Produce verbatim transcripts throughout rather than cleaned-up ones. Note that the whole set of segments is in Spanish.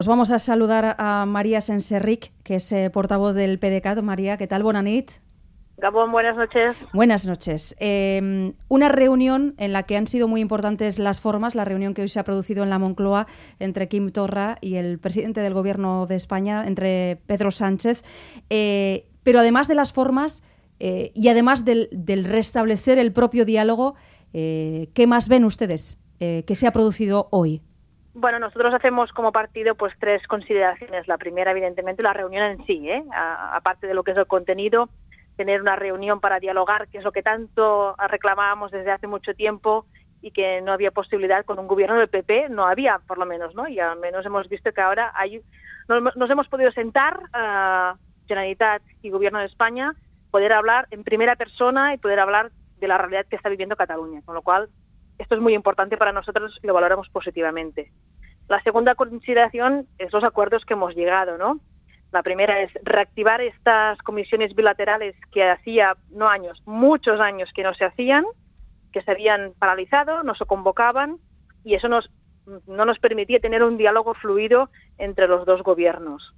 Os vamos a saludar a María Senserric, que es eh, portavoz del PDeCAT. María, ¿qué tal? Bona nit. Gabón, buenas noches. Buenas noches. Eh, una reunión en la que han sido muy importantes las formas, la reunión que hoy se ha producido en la Moncloa entre Quim Torra y el presidente del Gobierno de España, entre Pedro Sánchez. Eh, pero además de las formas eh, y además del, del restablecer el propio diálogo, eh, ¿qué más ven ustedes eh, que se ha producido hoy? Bueno, nosotros hacemos como partido pues tres consideraciones. La primera, evidentemente, la reunión en sí, ¿eh? A, aparte de lo que es el contenido, tener una reunión para dialogar, que es lo que tanto reclamábamos desde hace mucho tiempo y que no había posibilidad con un gobierno del P P, no había por lo menos, ¿no? Y al menos hemos visto que ahora hay, nos, nos hemos podido sentar, uh, Generalitat y Gobierno de España, poder hablar en primera persona y poder hablar de la realidad que está viviendo Cataluña, con lo cual esto es muy importante para nosotros y lo valoramos positivamente. La segunda consideración es los acuerdos que hemos llegado, ¿no? La primera es reactivar estas comisiones bilaterales que hacía, no años, muchos años que no se hacían, que se habían paralizado, no se convocaban, y eso nos, no nos permitía tener un diálogo fluido entre los dos gobiernos.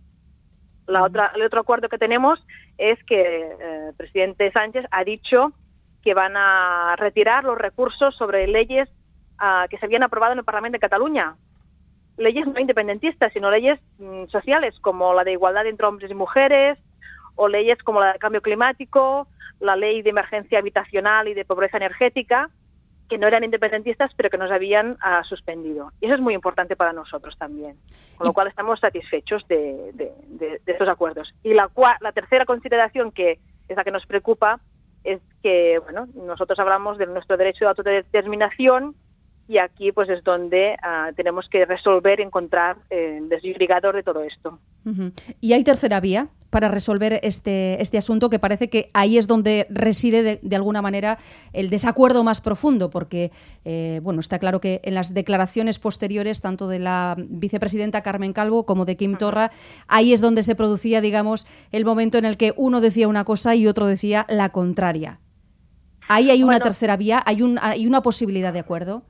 La otra, el otro acuerdo que tenemos es que eh, el presidente Sánchez ha dicho que van a retirar los recursos sobre leyes uh, que se habían aprobado en el Parlamento de Cataluña. Leyes no independentistas, sino leyes mm, sociales, como la de igualdad entre hombres y mujeres, o leyes como la del cambio climático, la ley de emergencia habitacional y de pobreza energética, que no eran independentistas, pero que nos habían uh, suspendido. Y eso es muy importante para nosotros también, con lo cual estamos satisfechos de, de, de, de estos acuerdos. Y la, la tercera consideración, que es la que nos preocupa, es que, bueno, nosotros hablamos de nuestro derecho de autodeterminación y aquí pues es donde uh, tenemos que resolver y encontrar eh, el desligador de todo esto. Uh-huh. ¿Y hay tercera vía para resolver este, este asunto, que parece que ahí es donde reside de, de alguna manera el desacuerdo más profundo? Porque, eh, bueno, está claro que en las declaraciones posteriores, tanto de la vicepresidenta Carmen Calvo como de Quim Torra, ahí es donde se producía, digamos, el momento en el que uno decía una cosa y otro decía la contraria. ¿Ahí hay una bueno, tercera vía? ¿Hay, un, ¿Hay una posibilidad de acuerdo?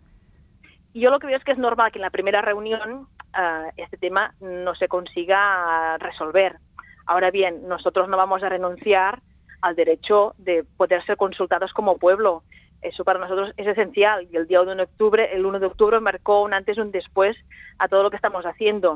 Yo lo que veo es que es normal que en la primera reunión uh, este tema no se consiga resolver. Ahora bien, nosotros no vamos a renunciar al derecho de poder ser consultados como pueblo. Eso para nosotros es esencial. Y el día uno de octubre, el uno de octubre marcó un antes y un después a todo lo que estamos haciendo.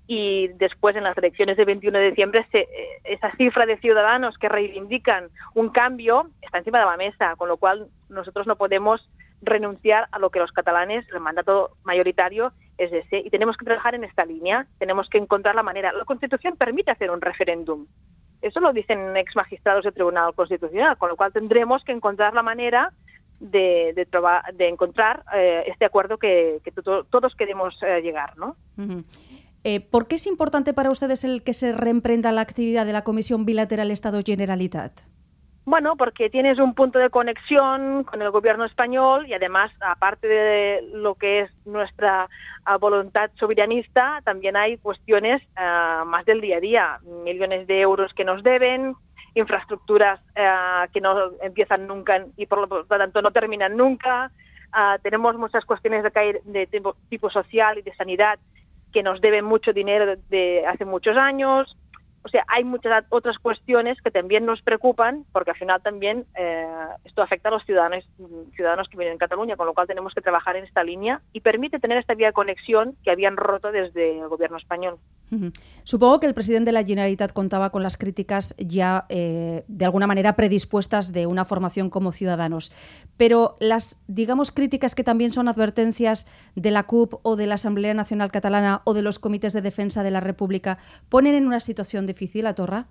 Y después, en las elecciones del veintiuno de diciembre, se, esa cifra de ciudadanos que reivindican un cambio está encima de la mesa, con lo cual nosotros no podemos renunciar a lo que los catalanes, el mandato mayoritario es ese, y tenemos que trabajar en esta línea, tenemos que encontrar la manera. La Constitución permite hacer un referéndum, eso lo dicen ex magistrados del Tribunal Constitucional, con lo cual tendremos que encontrar la manera de, de, trova, de encontrar eh, este acuerdo que, que to, todos queremos eh, llegar, ¿no? Uh-huh. Eh, ¿Por qué es importante para ustedes el que se reemprenda la actividad de la Comisión Bilateral Estado-Generalitat? Bueno, porque tienes un punto de conexión con el gobierno español y además, aparte de lo que es nuestra uh, voluntad soberanista, también hay cuestiones uh, más del día a día, millones de euros que nos deben, infraestructuras uh, que no empiezan nunca y por lo tanto no terminan nunca, uh, tenemos muchas cuestiones de, caer, de tipo, tipo social y de sanidad que nos deben mucho dinero de, de hace muchos años. O sea, hay muchas otras cuestiones que también nos preocupan, porque al final también eh, esto afecta a los ciudadanos ciudadanos que viven en Cataluña, con lo cual tenemos que trabajar en esta línea y permite tener esta vía de conexión que habían roto desde el gobierno español. Uh-huh. Supongo que el presidente de la Generalitat contaba con las críticas ya eh, de alguna manera predispuestas de una formación como Ciudadanos, pero las, digamos, críticas que también son advertencias de la C U P o de la Asamblea Nacional Catalana o de los comités de defensa de la República, ¿ponen en una situación difícil a Torra?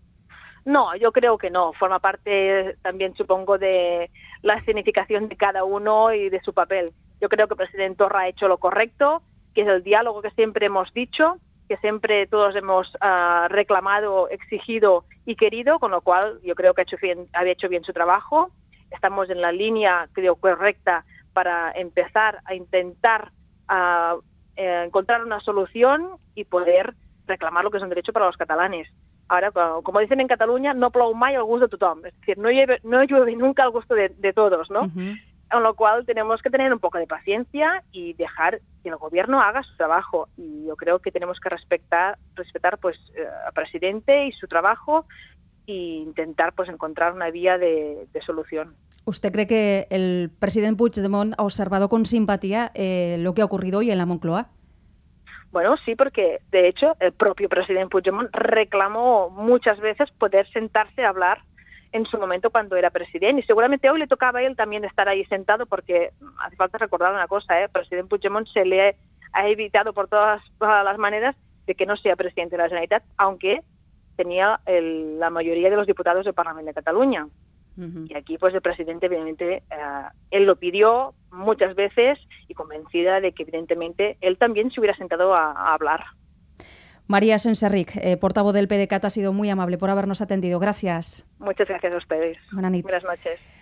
No, yo creo que no. Forma parte también, supongo, de la significación de cada uno y de su papel. Yo creo que el presidente Torra ha hecho lo correcto, que es el diálogo que siempre hemos dicho, que siempre todos hemos uh, reclamado, exigido y querido, con lo cual yo creo que ha hecho bien, había hecho bien su trabajo. Estamos en la línea, creo, correcta para empezar a intentar uh, eh, encontrar una solución y poder reclamar lo que es un derecho para los catalanes. Ahora, como dicen en Cataluña, no plou mai al gust de tothom. Es decir, no llueve, no llueve nunca al gusto de, de todos, ¿no? Uh-huh. con lo cual tenemos que tener un poco de paciencia y dejar que el gobierno haga su trabajo. Y yo creo que tenemos que respetar, respetar pues, eh, al presidente y su trabajo e intentar pues, encontrar una vía de, de solución. ¿Usted cree que el presidente Puigdemont ha observado con simpatía eh, lo que ha ocurrido hoy en la Moncloa? Bueno, sí, porque de hecho el propio presidente Puigdemont reclamó muchas veces poder sentarse a hablar en su momento cuando era presidente, y seguramente hoy le tocaba a él también estar ahí sentado, porque hace falta recordar una cosa, ¿eh? El presidente Puigdemont se le ha evitado por todas, todas las maneras de que no sea presidente de la Generalitat, aunque tenía el, la mayoría de los diputados del Parlamento de Cataluña. Uh-huh. Y aquí pues el presidente evidentemente eh, él lo pidió muchas veces y convencida de que evidentemente él también se hubiera sentado a, a hablar. María Senserrich, eh, portavoz del PDeCAT, ha sido muy amable por habernos atendido. Gracias. Muchas gracias a ustedes. Buenas noches. Buenas noches.